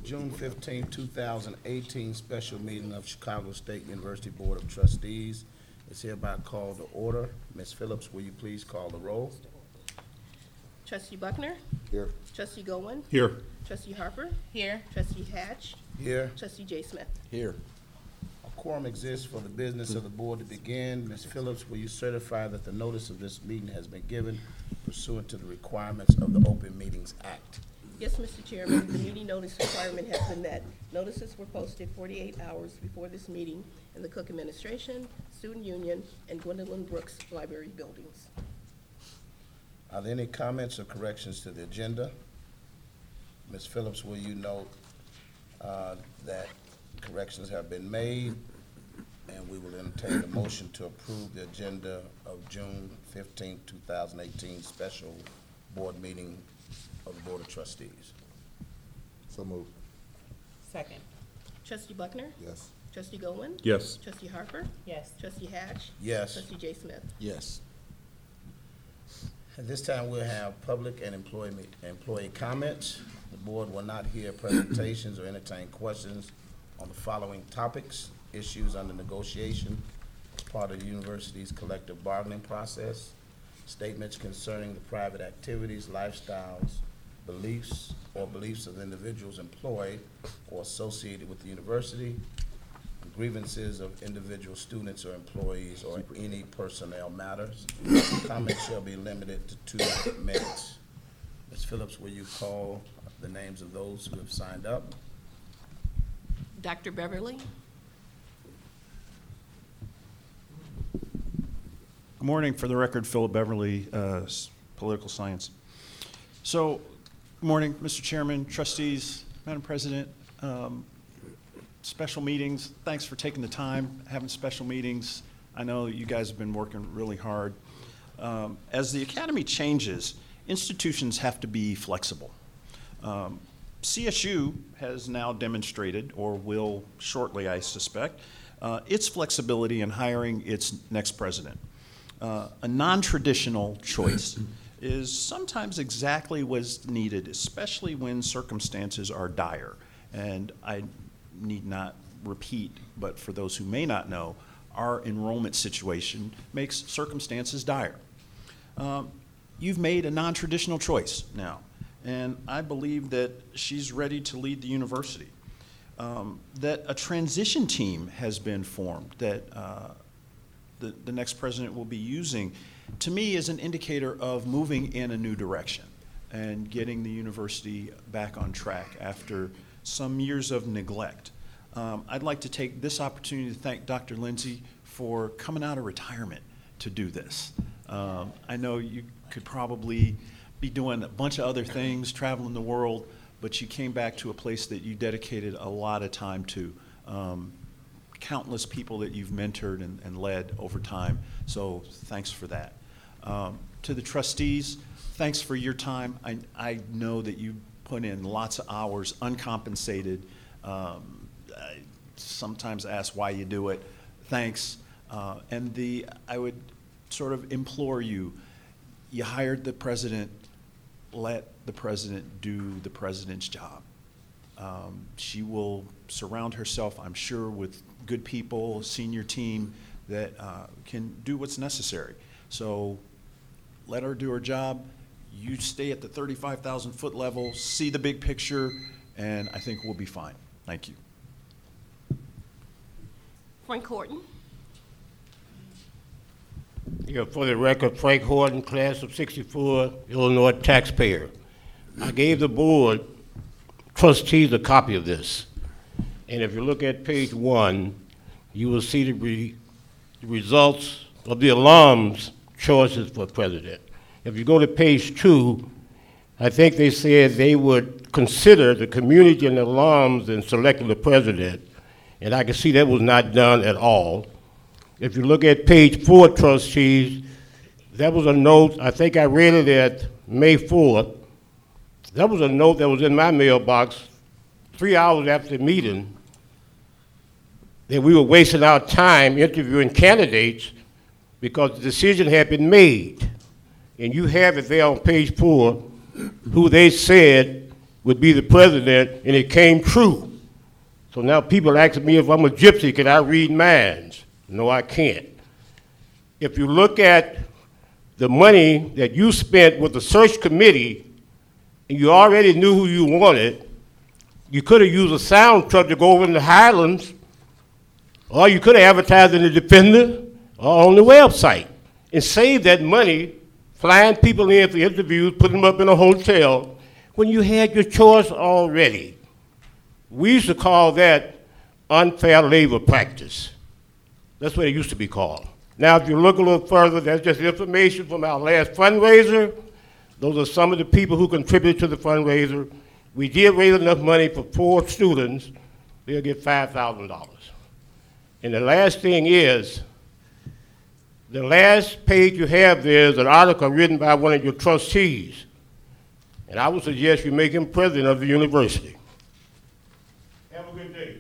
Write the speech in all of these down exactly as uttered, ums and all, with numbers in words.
June fifteenth, two thousand eighteen special meeting of Chicago State University Board of Trustees is hereby called to order. Miz Phillips, will you please call the roll? Trustee Buckner? Here. Trustee Gowen? Here. Trustee Harper? Here. Trustee Hatch? Here. Trustee J. Smith? Here. A quorum exists for the business of the board to begin. Miz Phillips, will you certify that the notice of this meeting has been given pursuant to the requirements of the Open Meetings Act? Yes, Mister Chairman, the meeting notice requirement has been met. Notices were posted forty-eight hours before this meeting in the Cook Administration, Student Union, and Gwendolyn Brooks Library buildings. Are there any comments or corrections to the agenda? Miz Phillips, will you note uh, that corrections have been made, and we will entertain a motion to approve the agenda of June fifteenth, two thousand eighteen special board meeting of the Board of Trustees. So moved. Second. Trustee Buckner? Yes. Trustee Gowen? Yes. Trustee Harper? Yes. Trustee Hatch? Yes. Trustee J. Smith? Yes. At this time, we'll have public and employee, employee comments. The board will not hear presentations or entertain questions on the following topics: issues under negotiation as part of the university's collective bargaining process, statements concerning the private activities, lifestyles, beliefs, or beliefs of individuals employed or associated with the university, grievances of individual students or employees, or any personnel matters. Comments shall be limited to two minutes. Miz Phillips, will you call the names of those who have signed up? Doctor Beverly? Good morning. For the record, Philip Beverly, uh, s- Political Science. So, good morning, Mister Chairman, trustees, Madam President. Um, special meetings, thanks for taking the time, having special meetings. I know you guys have been working really hard. Um, as the academy changes, institutions have to be flexible. Um, C S U has now demonstrated, or will shortly, I suspect, uh, its flexibility in hiring its next president. Uh, a non-traditional choice is sometimes exactly what's needed, especially when circumstances are dire. And I need not repeat, but for those who may not know, our enrollment situation makes circumstances dire. Um, you've made a non-traditional choice now, and I believe that she's ready to lead the university. Um, that a transition team has been formed that uh, the, the next president will be using, to me, is an indicator of moving in a new direction and getting the university back on track after some years of neglect. Um, I'd like to take this opportunity to thank Doctor Lindsay for coming out of retirement to do this. Um, I know you could probably be doing a bunch of other things, traveling the world, but you came back to a place that you dedicated a lot of time to. Um, countless people that you've mentored and, and led over time, so thanks for that. Um, to the trustees, thanks for your time. I, I know that you put in lots of hours, uncompensated. Um, I sometimes ask why you do it. Thanks. Uh, and the I would sort of implore you, you hired the president, let the president do the president's job. Um, she will surround herself, I'm sure, with good people, senior team that uh, can do what's necessary. So let her do her job. You stay at the thirty-five thousand foot level, see the big picture, and I think we'll be fine. Thank you. Frank Horton? Yeah, for the record, Frank Horton, class of sixty-four, Illinois taxpayer. I gave the board trustees a copy of this. And if you look at page one, you will see the, re the results of the alums' choices for president. If you go to page two, I think they said they would consider the community and the alums in selecting the president, and I can see that was not done at all. If you look at page four, trustees, that was a note, I think I read it at May fourth. That was a note that was in my mailbox three hours after the meeting, that we were wasting our time interviewing candidates because the decision had been made. And you have it there on page four, who they said would be the president, and it came true. So now people are asking me if I'm a gypsy, can I read minds? No, I can't. If you look at the money that you spent with the search committee, and you already knew who you wanted, you could have used a sound truck to go over in the Highlands, or you could have advertised in the Defender or on the website and saved that money flying people in for interviews, putting them up in a hotel when you had your choice already. We used to call that unfair labor practice. That's what it used to be called. Now, if you look a little further, that's just information from our last fundraiser. Those are some of the people who contributed to the fundraiser. We did raise enough money for four students. They'll get five thousand dollars. And the last thing is, the last page you have there is an article written by one of your trustees. And I would suggest you make him president of the university. Have a good day.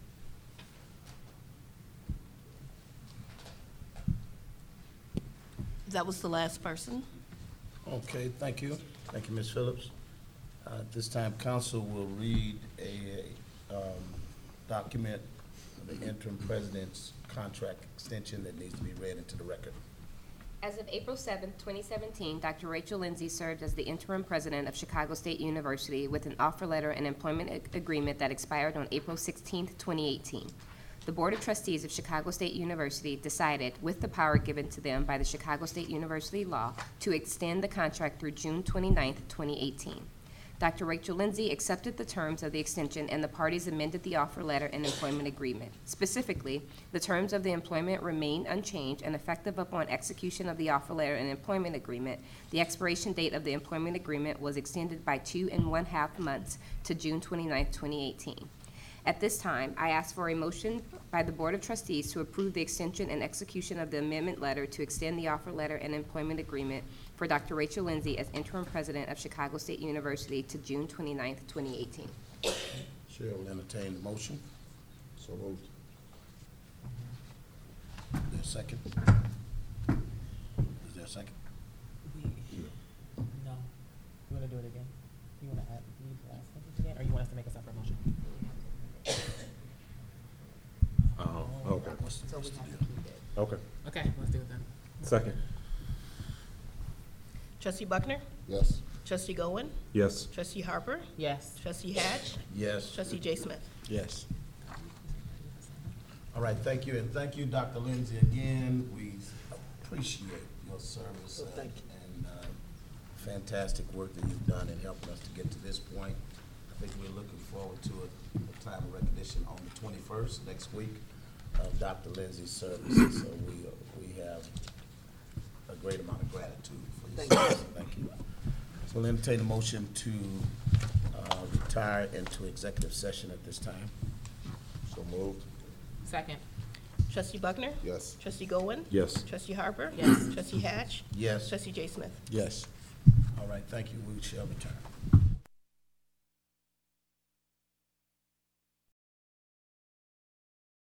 That was the last person. Okay, thank you. Thank you, Miz Phillips. Uh, At this time, council will read a um, document, the interim president's contract extension that needs to be read into the record. As of April seventh, twenty seventeen, Doctor Rachel Lindsay served as the interim president of Chicago State University with an offer letter and employment ag- agreement that expired on April sixteenth, twenty eighteen. The Board of Trustees of Chicago State University decided, with the power given to them by the Chicago State University law, to extend the contract through June twenty-ninth, twenty eighteen. Doctor Rachel Lindsay accepted the terms of the extension, and the parties amended the offer letter and employment agreement. Specifically, the terms of the employment remain unchanged and effective upon execution of the offer letter and employment agreement. The expiration date of the employment agreement was extended by two and one half months to June twenty-ninth, twenty eighteen. At this time, I ask for a motion by the Board of Trustees to approve the extension and execution of the amendment letter to extend the offer letter and employment agreement for Doctor Rachel Lindsay as interim president of Chicago State University to June twenty-ninth, twenty eighteen. Chair will entertain the motion. So moved. Is there a second? Is there a second? No. You wanna do it again? You wanna add, you ask something again, or you want us to make a separate motion? Oh, okay, What's the- So we what's the have to deal? keep it. okay. Okay, let's do it then. Second. Trustee Buckner? Yes. Trustee Gowen? Yes. Trustee Harper? Yes. Trustee Hatch? Yes. Trustee J. Smith? Yes. All right, thank you, and thank you, Doctor Lindsay, again. We appreciate your service uh, and uh, fantastic work that you've done in helping us to get to this point. I think we're looking forward to a, a time of recognition on the twenty-first, next week, of Doctor Lindsay's services. So we, uh, we have a great amount of gratitude for your service. Thank you. So we'll entertain a motion to uh, retire into executive session at this time. So moved. Second. Trustee Buckner? Yes. Trustee Gowen? Yes. Trustee Harper? Yes. Trustee Hatch? Yes. Trustee J. Smith? Yes. All right, thank you. We shall return.